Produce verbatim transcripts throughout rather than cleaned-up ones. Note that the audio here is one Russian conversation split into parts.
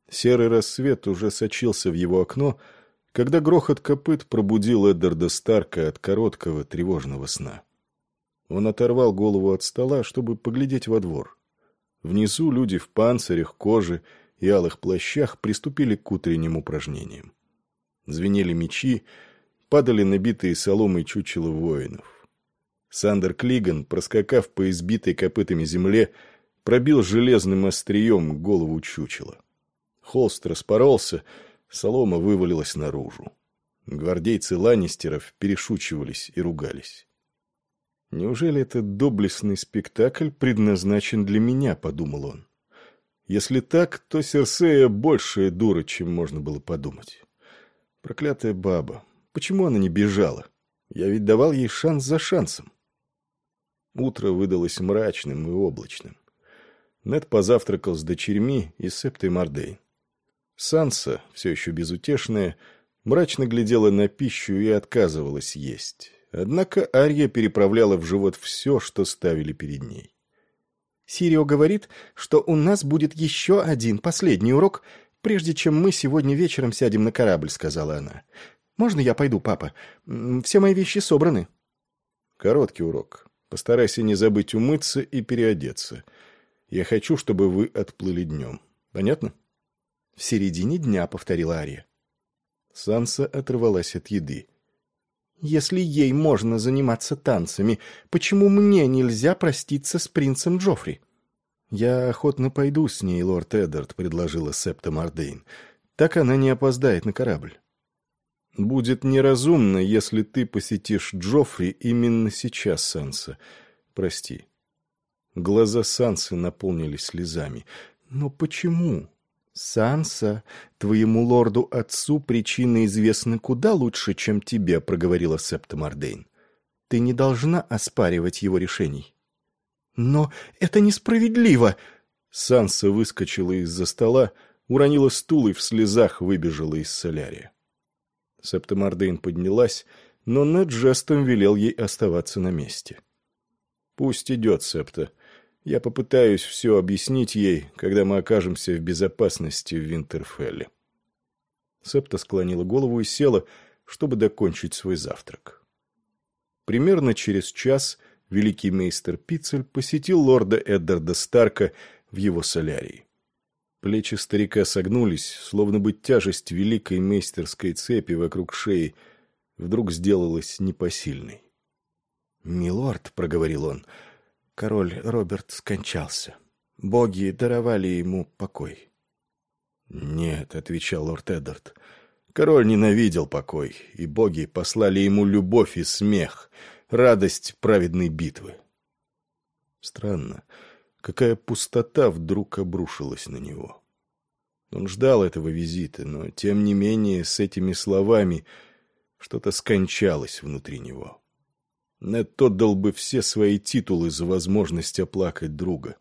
Серый рассвет уже сочился в его окно, когда грохот копыт пробудил Эддарда Старка от короткого тревожного сна. Он оторвал голову от стола, чтобы поглядеть во двор. Внизу люди в панцирях, коже и алых плащах приступили к утренним упражнениям. Звенели мечи, падали набитые соломой чучела воинов. Сандер Клиган, проскакав по избитой копытами земле, пробил железным острием голову чучела. Холст распоролся, солома вывалилась наружу. Гвардейцы Ланнистеров перешучивались и ругались. «Неужели этот доблестный спектакль предназначен для меня?» — подумал он. «Если так, то Серсея большая дура, чем можно было подумать. Проклятая баба! Почему она не бежала? Я ведь давал ей шанс за шансом». Утро выдалось мрачным и облачным. Нед позавтракал с дочерьми и Септой Мордейн. Санса, все еще безутешная, мрачно глядела на пищу и отказывалась есть. Однако Арья переправляла в живот все, что ставили перед ней. «Сирио говорит, что у нас будет еще один, последний урок, прежде чем мы сегодня вечером сядем на корабль», — сказала она. «Можно я пойду, папа? Все мои вещи собраны». «Короткий урок. Постарайся не забыть умыться и переодеться. Я хочу, чтобы вы отплыли днем. Понятно?» «В середине дня», — повторила Арья. Санса оторвалась от еды. «Если ей можно заниматься танцами, почему мне нельзя проститься с принцем Джоффри?» «Я охотно пойду с ней, лорд Эддард», — предложила Септа Мордейн. «Так она не опоздает на корабль». «Будет неразумно, если ты посетишь Джоффри именно сейчас, Санса. Прости». Глаза Сансы наполнились слезами. «Но почему?» «Санса, твоему лорду-отцу причины известны куда лучше, чем тебе», — проговорила Септа Мордейн. «Ты не должна оспаривать его решений». «Но это несправедливо!» Санса выскочила из-за стола, уронила стул и в слезах выбежала из солярия. Септа Мордейн поднялась, но Нед жестом велел ей оставаться на месте. «Пусть идет, Септа. Я попытаюсь все объяснить ей, когда мы окажемся в безопасности в Винтерфелле». Септа склонила голову и села, чтобы докончить свой завтрак. Примерно через час великий мейстер Пиццель посетил лорда Эддарда Старка в его солярии. Плечи старика согнулись, словно бы тяжесть великой мейстерской цепи вокруг шеи вдруг сделалась непосильной. «Милорд», — проговорил он, — «король Роберт скончался. Боги даровали ему покой». «Нет», — отвечал лорд Эддард, — «король ненавидел покой, и боги послали ему любовь и смех, радость праведной битвы». Странно, какая пустота вдруг обрушилась на него. Он ждал этого визита, но, тем не менее, с этими словами что-то скончалось внутри него. Нед отдал бы все свои титулы за возможность оплакать друга.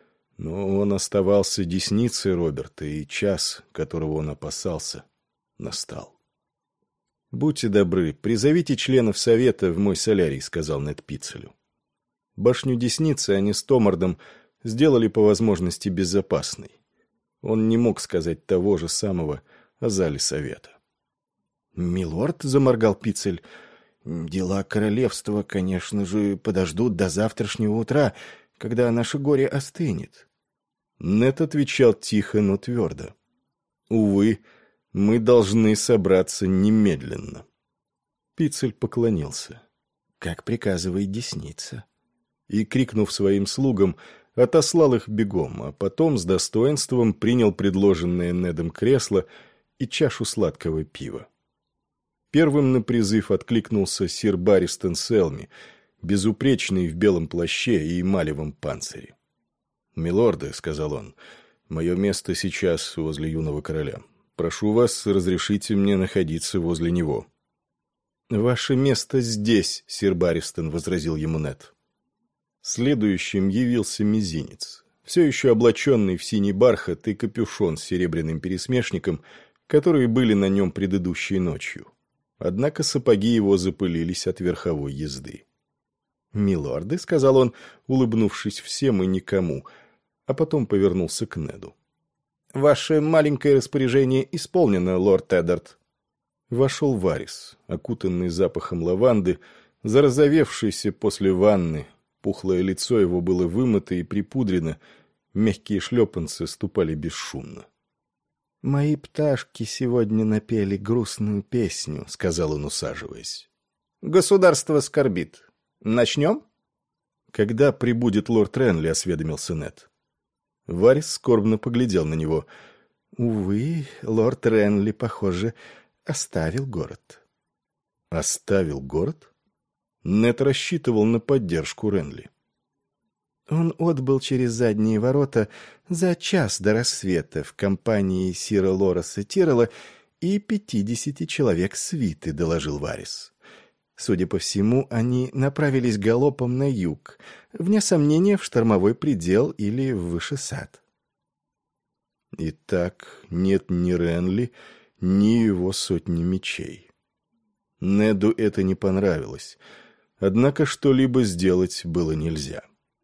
Но он оставался десницей Роберта, и час, которого он опасался, настал. «Будьте добры, призовите членов совета в мой солярий», — сказал Нед Пиццелю. Башню десницы они с Томардом сделали по возможности безопасной. Он не мог сказать того же самого о зале совета. «Милорд», — заморгал Пиццель, — «дела королевства, конечно же, подождут до завтрашнего утра, когда наше горе остынет». Нед отвечал тихо, но твердо. «Увы, мы должны собраться немедленно». Пиццель поклонился. «Как приказывает десница». И, крикнув своим слугам, отослал их бегом, а потом с достоинством принял предложенное Недом кресло и чашу сладкого пива. Первым на призыв откликнулся сир Барристон Селми, безупречный в белом плаще и эмалевом панцире. «Милорды», — сказал он, — «мое место сейчас возле юного короля. Прошу вас, разрешите мне находиться возле него». «Ваше место здесь», — сир Барристон возразил ему Нед. Следующим явился мизинец, все еще облаченный в синий бархат и капюшон с серебряным пересмешником, которые были на нем предыдущей ночью. Однако сапоги его запылились от верховой езды. «Милорды», — сказал он, улыбнувшись всем и никому, а потом повернулся к Неду. «Ваше маленькое распоряжение исполнено, лорд Эддард». Вошел Варис, окутанный запахом лаванды, зарозовевшийся после ванны. Пухлое лицо его было вымыто и припудрено, мягкие шлепанцы ступали бесшумно. «Мои пташки сегодня напели грустную песню», — сказал он, усаживаясь. «Государство скорбит. Начнем?» «Когда прибудет лорд Ренли?» — осведомился Нед. Варис скорбно поглядел на него. «Увы, лорд Ренли, похоже, оставил город». «Оставил город?» Нед рассчитывал на поддержку Ренли. Он отбыл через задние ворота за час до рассвета в компании сира Лораса Тиррелла и пятидесяти человек свиты, доложил Варис. Судя по всему, они направились галопом на юг, вне сомнения, в штормовой предел или в высший сад. Итак, нет ни Ренли, ни его сотни мечей. Неду это не понравилось, однако что-либо сделать было нельзя.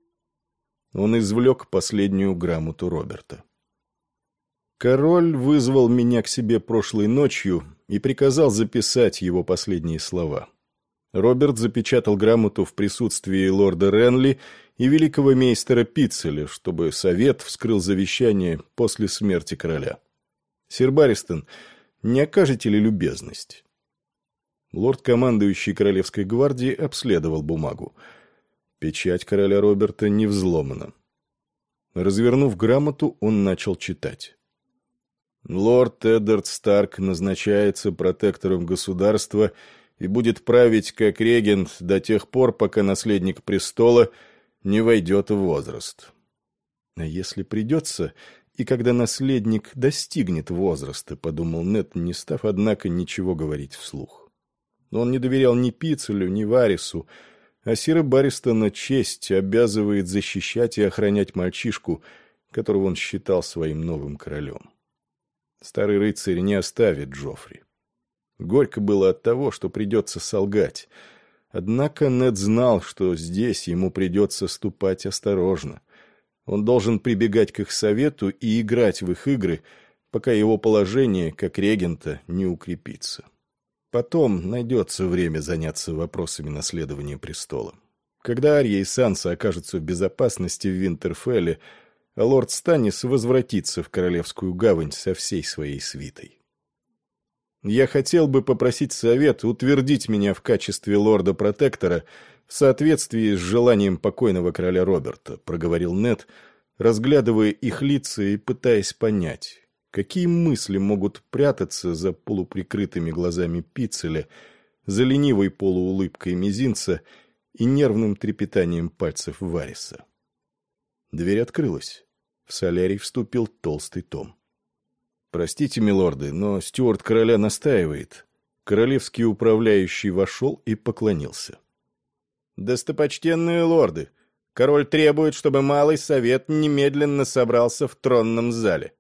Он извлек последнюю грамоту Роберта. «Король вызвал меня к себе прошлой ночью и приказал записать его последние слова». Роберт запечатал грамоту в присутствии лорда Ренли и великого мейстера Пиццеля, чтобы совет вскрыл завещание после смерти короля. «Сир Барристон, не окажете ли любезность?» Лорд-командующий Королевской гвардии обследовал бумагу. Печать короля Роберта не взломана. Развернув грамоту, он начал читать. «Лорд Эддард Старк назначается протектором государства и будет править как регент до тех пор, пока наследник престола не войдет в возраст. А если придется, и когда наследник достигнет возраста», — подумал Нед, не став, однако, ничего говорить вслух. Он не доверял ни Пиццелю, ни Варису, а сира Барристона честь обязывает защищать и охранять мальчишку, которого он считал своим новым королем. Старый рыцарь не оставит Джоффри. Горько было от того, что придется солгать. Однако Нед знал, что здесь ему придется ступать осторожно. Он должен прибегать к их совету и играть в их игры, пока его положение, как регента, не укрепится. Потом найдется время заняться вопросами наследования престола. Когда Арья и Санса окажутся в безопасности в Винтерфелле, а лорд Станнис возвратится в Королевскую гавань со всей своей свитой. «Я хотел бы попросить совет утвердить меня в качестве лорда-протектора в соответствии с желанием покойного короля Роберта», — проговорил Нед, разглядывая их лица и пытаясь понять, какие мысли могут прятаться за полуприкрытыми глазами Пиццеля, за ленивой полуулыбкой мизинца и нервным трепетанием пальцев Вариса. Дверь открылась. В солярий вступил толстый том. «Простите, милорды, но стюарт короля настаивает». Королевский управляющий вошел и поклонился. «Достопочтенные лорды, король требует, чтобы малый совет немедленно собрался в тронном зале».